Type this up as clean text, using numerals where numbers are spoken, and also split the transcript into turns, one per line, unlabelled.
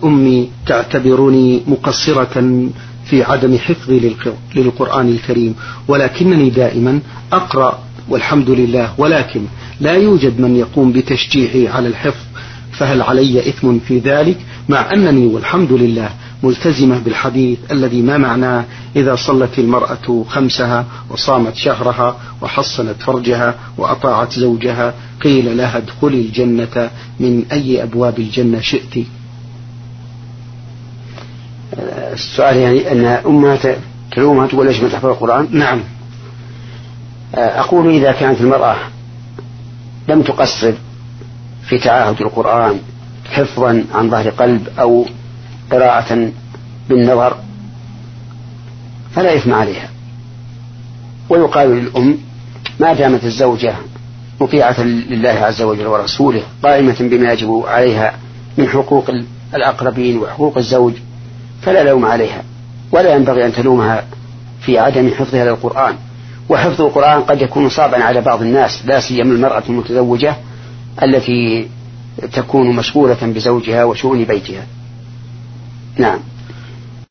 أمي تعتبرني مقصرة في عدم حفظي للقرآن الكريم، ولكنني دائما أقرأ والحمد لله، ولكن لا يوجد من يقوم بتشجيعي على الحفظ، فهل علي إثم في ذلك؟ مع أنني والحمد لله ملتزمة بالحديث الذي ما معناه إذا صلت المرأة خمسها وصامت شهرها وحصنت فرجها وأطاعت زوجها قيل لها ادخلي الجنة من أي أبواب الجنة شئت.
السؤال يعني أن أمها تلومها تقول ليش ما تحفظ القرآن؟
نعم.
أقول إذا كانت المرأة لم تقصر في تعاهد القرآن حفظا عن ظهر قلب أو قراءة بالنظر فلا إثم عليها، ويقال للأم ما دامت الزوجة مطيعة لله عز وجل ورسوله قائمة بما يجب عليها من حقوق الأقربين وحقوق الزوج فلا لوم عليها، ولا ينبغي أن تلومها في عدم حفظها للقرآن. وحفظ القرآن قد يكون صعبا على بعض الناس، لا سيما المرأة المتزوجة التي تكون مشغولة بزوجها وشؤون بيتها. نعم.